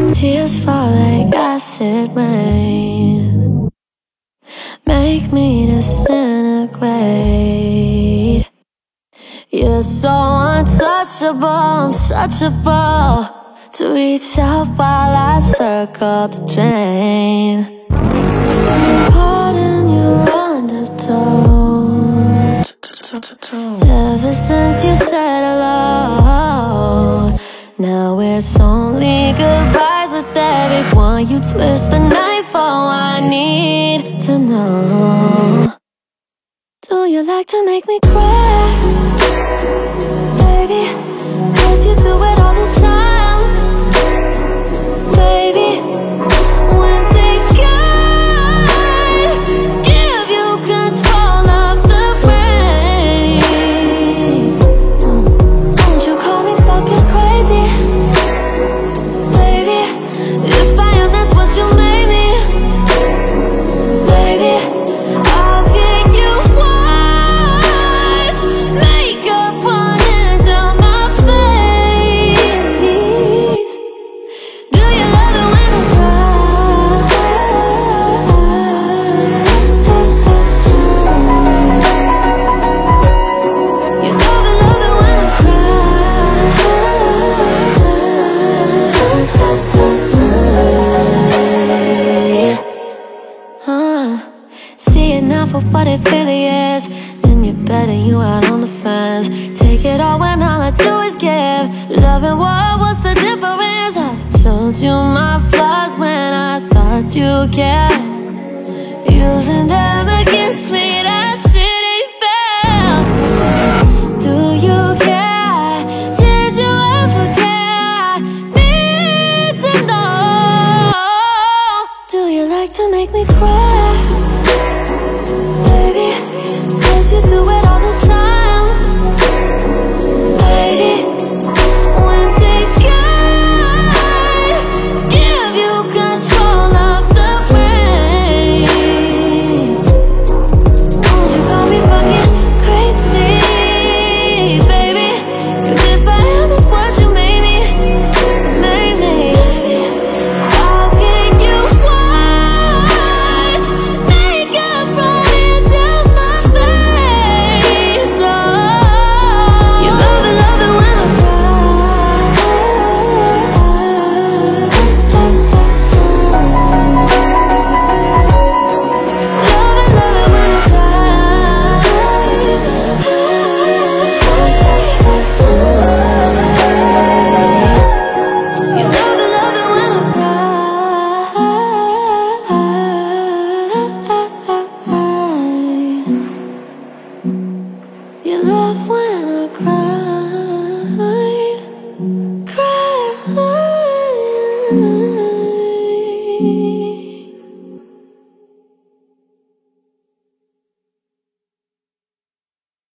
Tears fall like acid rain, make me disintegrate. You're so untouchable, I'm such a fool to reach out while I circle the drain. I'm caught in your undertow. Ever since you said hello, now it's only goodbyes with everyone. You twist the knife, oh, I need to know. Do you like to make me cry, baby? 'Cause you do it all the time, baby. When they can't give you control of the brain, won't you call me fucking crazy, baby? If I am, that's what you made me, baby. I'll get you watch makeup running down my face. Do you love it when I cry? You love it when I cry. See it now for what it really is, then you're better, you out on the fence. Take it all when all I do is give. Loving what, what's the difference? I showed you my flaws when I thought you cared. Using them against me, that shit ain't fair. Do you care? Did you ever care? Need to know. Do you like to make me cry, baby? 'Cause you do it